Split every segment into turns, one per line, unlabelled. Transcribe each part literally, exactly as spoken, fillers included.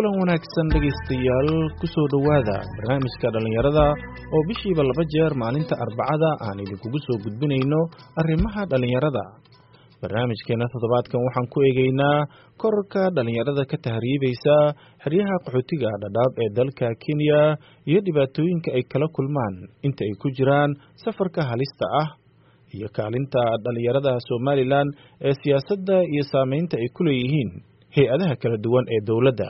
kulan wanaagsan dhageystayaal ku soo dhawaada barnaamijka dhalinyarada oo bishiiba laba jeer maalinta Arbacada aan idinku soo gudbinayno arrimaha dhalinyarada. Barnaamijkeena toddobaadkan waxaan ku eegaynaa kororka dhalinyarada ka tahriibaysa xeryaha qaxootiga Dadaab ee dalka Kenya iyo dhibaatooyinka ay kala kulmaan inta ay ku jiraan safarka halista ah iyo kaalinta dhalinyarada Somaliland ee siyaasadda iyo saameynta ay ku leeyihiin hay'adaha kala duwan ee dawladda.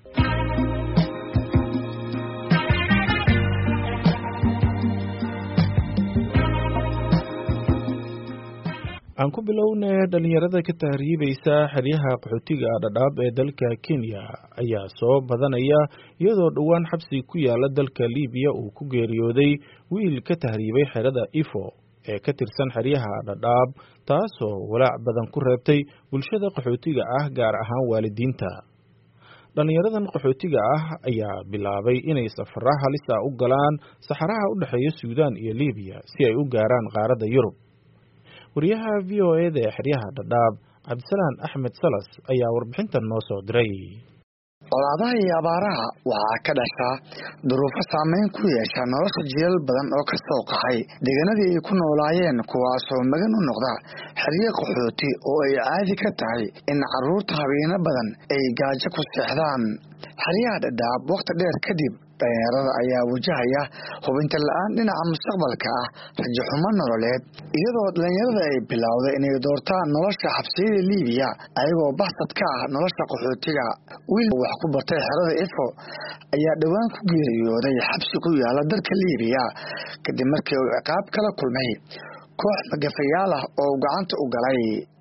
aan ku bilownay dhalinyarada ka tahriibaysa xeryaha qaxootiga Dadaab ee dalka Kenya ayaa soo badanaya iyadoo dhawaan xabsi ku yaala dalka Liibiya uu ku geeriyooday wiil ka tahriibay xerada Ifo ee ka tirsan xeryaha Dadaab, taasoo walaac badan ku reebtay bulshada qaxootiga ah gaar ahaan waalidiinta. dhalinyaradan qaxootiga ah ayaa bilaabay inay safarro halis ah u galaan saxaraha u dhaxeeya Suudaan iyo Liibiya si ay u gaaraan qaaradda Yurub. wariyaha V O A da xeryaha Dadaab Cabdisalaan Axmed Salas ayaa warbixintan noo soo diray.
colaadaha iyo abaaraha waxaa ka dhasha duruufo saameyn ku yeesha nolosha jiilal badan oo ka soo qaxay deegaanadii ay ku noolaayeen, kuwaasoo magan u noqda xeryo qaxooti oo ay caadi ka tahay in carruurta habeeno badan ay gaajo ku seexdaan. xeryaha Dadaab waqti dheer kadib, dhalinyarada ayaa wajahaya hubinta la-aan dhinaca mustaqbalka ah, rajo xumo nololeed, iyadoo dhalinyarada ay bilowday inay doortaan nolosha xabsiyada Liibiya ayagoo baxsad ka ah nolosha qaxootiga. wiil wax ku bartay xerada Ifo ayaa dhawaan ku geeriyooday xabsi ku yaala dalka Liibiya kadib markii uu ciqaab kala kulmay koox magafayaal ah oo gacanta u galay,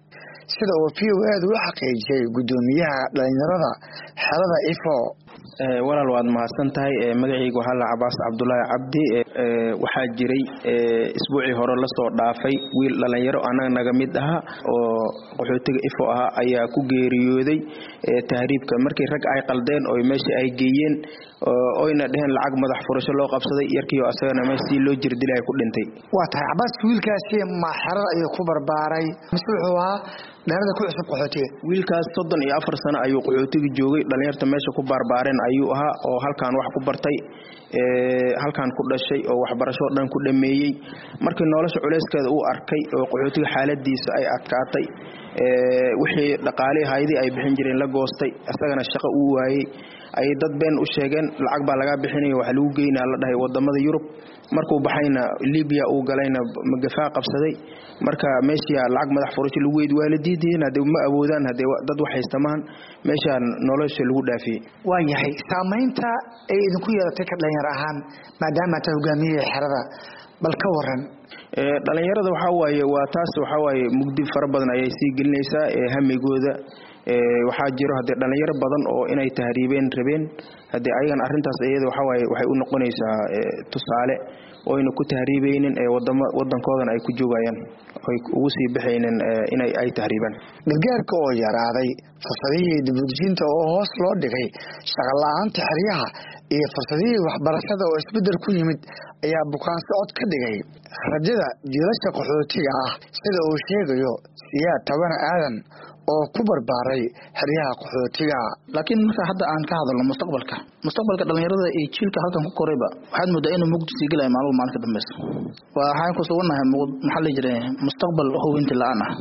sida uu V O A u xaqiijiyay gudoomiyaha dhalinyarada xerada Ifo.
walaal waad mahadsan tahay. magacaygu waxaa la Cabaas Cabdullaahi Cabdi. waxaa jiray isbuucii hore la soo dhaafay wiil dhalinyaro anaga naga mid aha oo qaxootiga Ifo aha ayaa ku geeriyooday tahriibka markii rag ay qaldeen oo meesha ay geeyeen oyna dheheen lacag madax furasho loo qabsaday, yarkiyo asagana meeshii loo jirdilay ku dhintay.
waa tahay Cabaas, wiilkaasi ma xerada ayuu ku barbaaray mise wuxuu ahaa dhalinyarada ku cusub qaxootiga?
wiilkaas soddon iyo afar sano ayuu qaxootiga joogay, dhalinyarta meesha ku barbaareen ayuu ahaa oo halkaan wax ku bartay, halkaan ku dhashay oo waxbarasho dhan ku dhameeyay. markii nolosha culeyskeeda uu arkay oo qaxootiga xaaladiisa ay adkaatay, wixii dhaqaalihii hay'adii ay bixin jireen la goostay, asagana shaqo uu waayay, ay dad been u sheegeen lacag baa laga bixinaya wax lagu geynaa la dhahay wadamada Yurub. markuu baxayna Liibiya uu galayna magafaa qabsaday, marka meesha lacag madax furasho lagu weyd waalidiintiina hadii ma awoodaan hadii dad wax haystamaan meesha nolosha lagu dhaafiyay.
waa yahay saameynta ay idinku yeelatay ka dhalinyar ahaan maadaama aad hogaamiyay xerada, bal ka waran.
ee dhalinyarada waxa waaye waa taas waxa waaye mugdi fara badan ayay sii gelinaysaa ee hamigooda. ee waxa jiro hadii dhalinyaro badan oo inay tahriibeen rabeen, hadii ayagan arintaas iyada waxa waaye waxay u noqonaysaa tusaale oo inuu ku tahriibaynin ee wadamo wadankoodan ay ku joogayaan ay ugu sii bixaynin inay ay tahriibaan.
gargaarka oo yaraaday, fursadihii dibudejinta oo hoos loo dhigay, shaqo la'aanta xeryaha iyo fursadihii waxbarashada oo isbedel ku yimid ayaa bukaan socod ka dhigay rajada jiilasha qaxootiga ah, sida uu sheegayo Siyaad Taban Aadan oo ku barbaaray xeryaha qaxootiga.
laakiin marka hadda aan ka hadalno mustaqbalka mustaqbalka dhalinyarada ee jiilka halkan ku korayba waxaad moodaa inuu mugdi sii galay maalmo maalinka dambaysa. waxaan ku suganahay maxaa la jiray mustaqbal hubinti la'aan ah.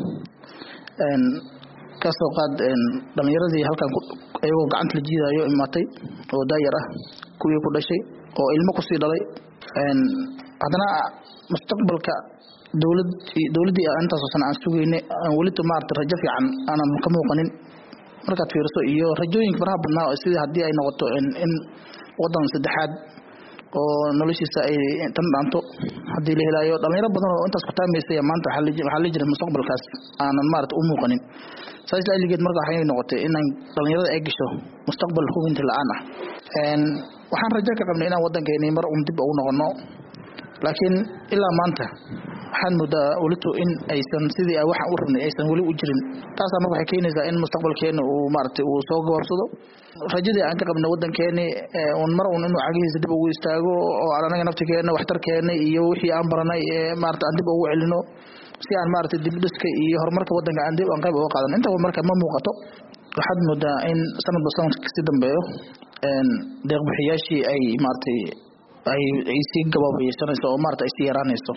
een ka soo qaad dhalinyaradii halkan ayagoo gacanta la jiidayo imaatay oo daayar ah, kuwii ku dhashay oo ilmo ku sii dhalay, een hadana mustaqbalka dawlad dawladii intaas oo sana aan sugeynay aan wali maarta rajo fiican aanan ka muuqanin markaad fiirso iyo rajooyin faraha badnaa sidii hadii ay noqoto in in wadan saddexaad oo noloshiisa ay tan dhaanto hadii la helayo dhalinyaro badan oo intaas ku taameysay maanta waxa la jira mustaqbalkaas aanan maarta u muuqanin. saas ay ligeed marka waxay noqotay in dhalinyarada ay gasho mustaqbal hubinta la'aan ah. een waxaan rajo ka qabnay inaan wadankeena mar uun dib ugu noqono, laakiin ilaa maanta waxaan moodaa walitu in aysan sidii ay waxa u rabnay aysan wali u jirin. taas marka waxay keenaysaa in mustaqbalkeena uu maartay uu soo gaabsado rajadii aan ka qabnay wadankeena oo mar uun inuu cagihiisa dib ugu istaago oo anaga naftigeena waxtarkeena iyo wixii aan baranay maartay aan dib ugu celino si aan maartay dib dhiska iyo horumarka wadanka aan dib aan qayb uga qaadan. inta marka ma muuqato waxaad moodaa in sanadba sanadka kasii dambeeyo deeq-bixiyaashii ay maaragtay ay ay sii gabaabaysanayso oo maaragtay ay sii yaraanayso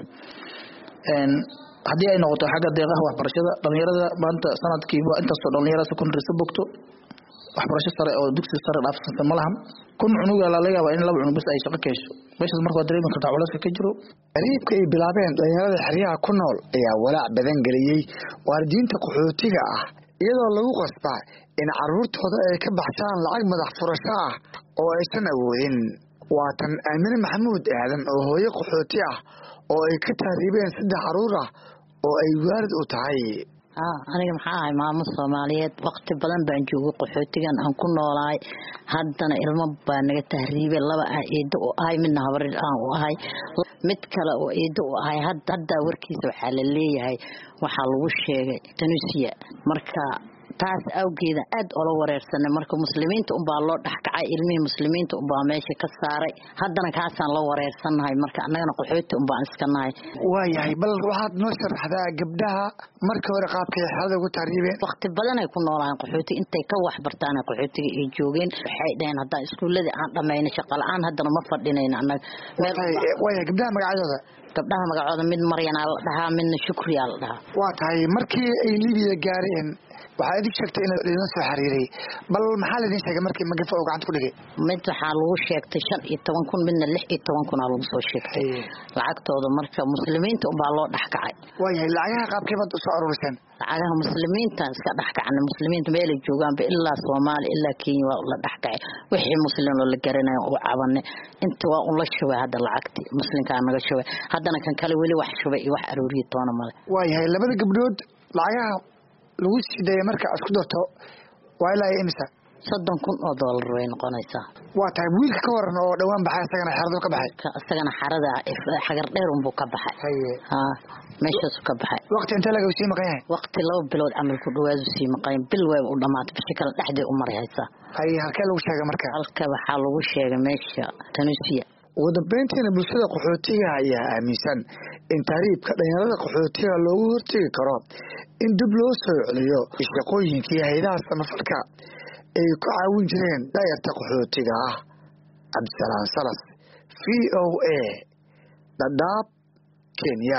haddii ay noqoto xagga deeqaha waxbarashada dhalinyarada maanta sanadkiiba intaasoo dhalinyarada secondary ka bogto waxbarasho sare oo dugsi sare dhaafsan ma lahan kun cunuga laga yaabaa in laba cunug bas ay shaqo ka hesho meeshaas marka waa dareemi kartaa culayska ka jiro.
Qariibka ay bilaabeen dhalinyarada xeryaha ku nool ayaa walaac badan geliyey waalidiinta qaxootiga ah iyadoo lagu qasbaa in caruurtooda ay ka baxshaan lacag madax furasho ah oo aysan awoodin. waa tan Aamine Maxamuud Aadan oo hooyo qaxooti ah oo ay ka taariibeen saddex caruur ah oo ay waalid u tahay.
ah aniga maxaa ahay maamo Soomaaliyeed waqti badan baan joogay qaxootigan aan ku noolaay haddana ilmo baa naga tahriibay laba ah eedo oo ahay midna habar aan u ahay mid kale oo eedo oo ahay hadda warkiisa waxa la leeyahay waxa lagu sheegay Tunisia marka taas awgeeda aad oo la wareersanay marka muslimiinta u baa loo dhaxkacay ilmihii muslimiinta u baa meesha ka saaray haddana kaasaan la wareersanahay marka annagana qaxooti u baan iska nahay.
waayahay bal waxaad noo sharaxdaa gabdhaha marka hore qaabkay xaalada ugu taariibeen
waqti badan ay ku noolaan qaxooti intay ka wax bartaan qaxootiga ay joogeen waxay dhaheen hadda iskuuladii aan dhameeyay shaqo la'aan haddana ma fadhinayna annaga.
waayahay gabdhaha magacadooda
gabdhaha magacooda mid Maryana la dhahaa midna Shukriya la dhahaa.
waa tahay markii ay Liibiya gaareen waxaa idin sheegtay in idin soo xiriiray bal maxaa la idin sheegay markii magafo oo gacanta ku dhigay
mid waxaa lagu sheegtay shan iyo toban kun midna lix iyo toban kun lagu soo sheegtay lacagtooda marka muslimiinta u baa loo dhaxkacay.
waayahay lacagaha qaabkee baad u soo aruuriseen
lacagaha muslimiinta iska dhaxkacna muslimiinta meel ay joogaan ba ilaa Soomaali ilaa Kenya waa la dhaxkacay wixii muslim la garanayo oo cabanay inta waa un la shubay hadda lacagti muslimka naga shubay haddana kan kale wali wax shubay iyo wax aruuriyo toona male.
waayahay labada gabdhood lacagaha lagu siday marka isku darto waa ilaa imisa
soddon kun oo dollar way noqonaysaa.
waa tahay wiilka ka waran oo dhawaan baxay asagana xarada ka baxay
asagana xarada xagar dheer un buu ka baxay ha meeshaas ka baxay
waqti inta laga sii maqan yahay
waqti laba bilood amal ku dhawaad sii maqan bil way u dhamaatay bishii kala dhaxday u maraysa.
hay halkee lagu sheegay marka
halka waxa lagu sheegay meesha Tunisia.
ugu dambeyntiina bulshada qaxootiga ayaa aaminsan in taariibka dhalinyarada qaxootiga loogu hortegi karo in dib loo soo celiyo shaqooyinkii hay'adaha samafalka ay ku caawin jireen dayarta qaxootiga ah. Cabdisalaam Salas V O A Dadaab Kenya.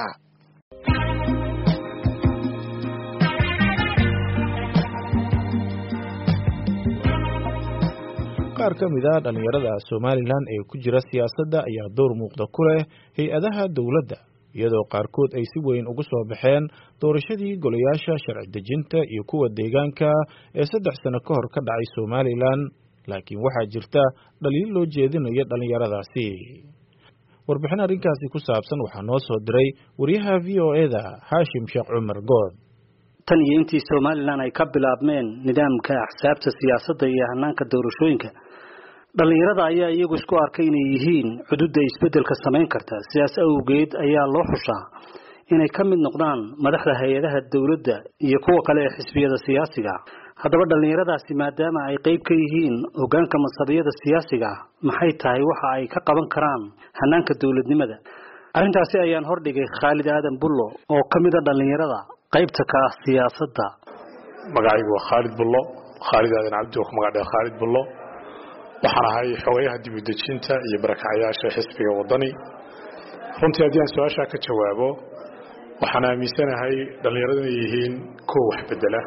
qaar ka mid ah dhalinyarada Somaliland ee ku jira siyaasadda ayaa door muuqda ku leh hay'adaha dawladda iyadoo qaarkood ay si weyn ugu soo baxeen doorashadii golayaasha sharci dejinta iyo kuwa deegaanka ee saddex sano ka hor ka dhacay Somaliland laakiin waxaa jirta dhaliil loo jeedinayo dhalinyaradaasi. warbixin arrinkaasi ku saabsan waxaa noo soo diray wariyaha V O A-da Hashim Sheekh Cumar Good.
tan iyo intii Somaliland ay ka bilaabmeen nidaamka axsaabta siyaasadda iyo hanaanka doorashooyinka dhalinyarada ayaa iyagu isku arkay inay yihiin xuduudda isbedelka samayn karta siyaas awgeed ayaa loo xushaa inay ka mid noqdaan madaxda hay'adaha dawladda iyo kuwa kale ee xisbiyada siyaasiga. haddaba dhalinyaradaasi maadaama ay qayb ka yihiin hoggaanka mas'uuliyadda siyaasiga maxay tahay waxa ay ka qaban karaan hanaanka dawladnimada? arrintaasi ayaan hordhigay Khalid Aadan Bullo oo ka mid ah dhalinyarada qaybta ka ah siyaasadda.
magacaygu waa Khalid Bullo Khalid Aadan Cabdi oo magaca Khalid Bullo waxaan ahay xogayaha dib u dejinta iyo barakacayaasha xisbiga wadani. runtii haddii aan su-aasha ka jawaabo waxaan aaminsanahay dhalinyaradu inay yihiin kuwa wax bedela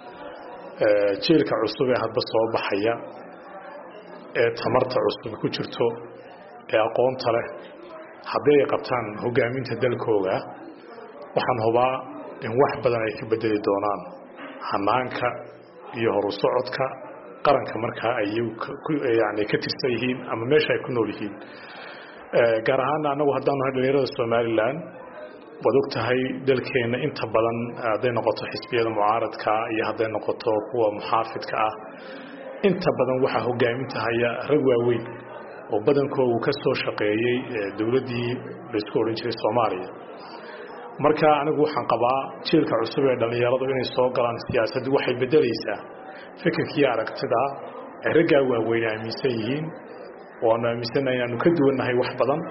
jiilka cusub ee hadba soo baxaya ee tamarta cusub ku jirto ee aqoonta leh haddii ay qabtaan hogaaminta dalkooga waxaan hubaa in wax badan ay ka bedeli doonaan hanaanka iyo horu socodka qaranka markaa ay yani ka tirsan yihiin ama meesha ay ku nool yihiin. gaar ahaan anagu haddaan nahay dhalinyarada Somaliland waad ogtahay dalkeena inta badan hadday noqoto xisbiyada mucaaradka iyo hadday noqoto kuwa muxaafidka ah inta badan waxaa hogaaminta haya rag waaweyn oo badankoodu ka soo shaqeeyay dawladdii la isku oran jiray Soomaaliya. marka anigu waxaan qabaa jiilka cusub ee dhalinyaradu inay soo galaan siyaasadda waxay bedelaysaa fikirkii aragtida ee ragga waaweyn aaminsan yihiin oo aan aaminsanahay inaanu ka duwanahay wax badan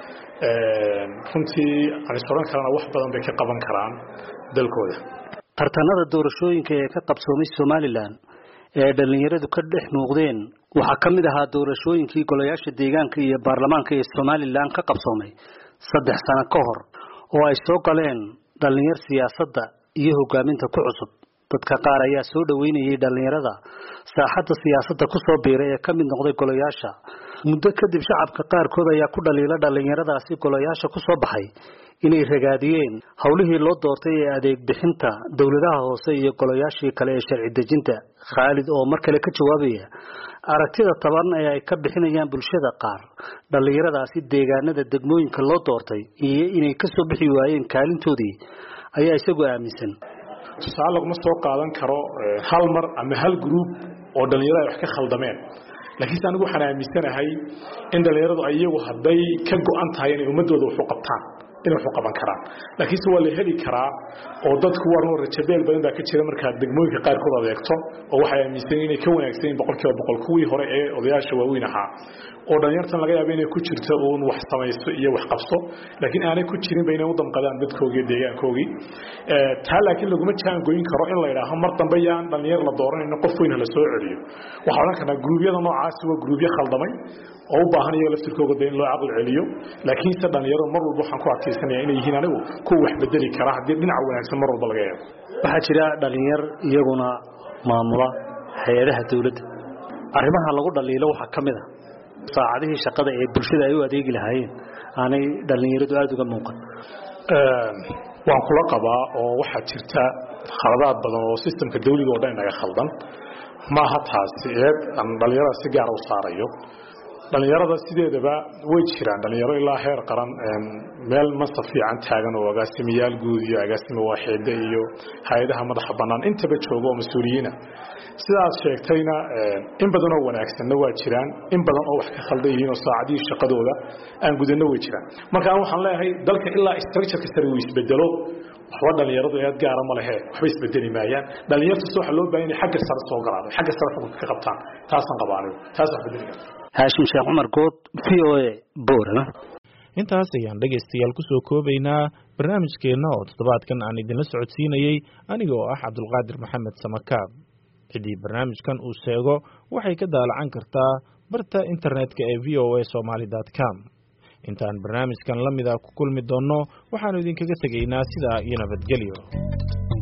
runtii aan isooran karana wax badan bay ka qaban karaan dalkooda.
tartanada doorashooyinka ee ka qabsoomay Somaliland ee dhalinyaradu ka dhex muuqdeen waxaa ka mid ahaa doorashooyinkii golayaasha deegaanka iyo baarlamaanka ee Somaliland ka qabsoomay saddex sano ka hor oo ay soo galeen dhalinyar siyaasadda iyo hogaaminta ku cusub. dadka qaar ayaa soo dhaweynayay dhalinyarada saaxadda siyaasadda ku soo biiray ee ka mid noqday golayaasha. muddo kadib shacabka qaarkood ayaa ku dhaliila dhalinyaradaasi golayaasha ku soo baxay inay ragaadiyeen hawlihii loo doortay ee adeeg bixinta dawladaha hoose iyo golayaashii kale ee sharci dejinta. Khalid oo mar kale ka jawaabaya aragtida taban ee ay ka bixinayaan bulshada qaar dhalinyaradaasi deegaanada degmooyinka loo doortay iyo inay ka soo bixi waayeen kaalintoodii ayaa isagu aaminsan.
tusaale laguma soo qaadan karo hal mar ama hal group oo dhalinyarada wax ka khaldameen, laakiin anigu waxaan aaminsanahay in dhalinyaradu ayagu hadday ka go'an tahay inay ummadooda wax u qabtaan inay wax u qaban karaan. laakiin si waa la heli karaa oo dadku waa noo rajabeel badan baa ka jira marka degmooyinka qaarkood adeegto oo waxay aaminsan inay ka wanaagsan yihiin boqolkiiba boqol kuwii hore ee odayaasha waaweyn ahaa oo dhalinyartan laga yaabo inay ku jirto uun wax samaysto iyo wax qabso, laakiin aanay ku jirin inay u damqadaan dadkoogii deegaankoogii. taa laakiin laguma jaangooyin karo in la yidhaaho mar dambe yaan dhalinyar la dooranayno qof weyn la soo celiyo. waxaa odhan karnaa gruubyada noocaasi waa gruubyo khaldamay oo u baahan iyaga laftirkooda in loo caqli celiyo, laakiinse dhalinyaradu mar walba waxaan ku adkaysanayaa inay yihiin anigu kuwa wax bedeli kara haddii dhinaca wanaagsan mar walba laga eego.
waxaa jira dhalinyar iyaguna maamula hay-adaha dawladda. arrimaha lagu dhaliilo waxaa ka mid ah saacadihii shaqada ee bulshada ay u adeegi lahaayeen aanay dhalinyaradu aada uga muuqan.
waan kula qabaa oo waxaa jirta khaladaad badan oo sistemka dawliga oo dhan inaga khaldan. maaha taasi eed aan dhalinyarada si gaar u saarayo. dhalinyarada sideedaba way jiraan dhalinyaro ilaa heer qaran meel mansab fiican taagan oo agaasimayaal guud iyo agaasimo waaxeede iyo hay-adaha madaxa bannaan intaba jooga oo mas-uuliyiina. sidaas sheegtayna in badan oo wanaagsanna waa jiraan, in badan oo wax ka khaldan yihiin oo saacadihii shaqadooda aan gudanna way jiraan. marka aan waxaan leeyahay dalka ilaa structure-ka sare uu isbedelo waxba dhalinyaradu eed gaara ma lehe waxba isbedeli maayaan. dhalinyartaas waxaa loo baahan yahay xagga sare soo galaan xagga sare xukunka ka qabtaan. taasaan qabaa anigu taas wax bedeli karta.
haashim sheekh cumar good v o a boorama.
intaas ayaan dhegaystayaal ku soo koobaynaa barnaamijkeenna oo toddobaadkan aan idinla socodsiinayey aniga oo ah cabdulqaadir maxamed samakaab. ciddii barnaamijkan uu sheego waxay ka daalacan kartaa barta internetka ee v o a somali dot com. intaan barnaamijkan la mida ku kulmi doonno waxaanu idinkaga tegaynaa sidaa iyo nabadgelyo.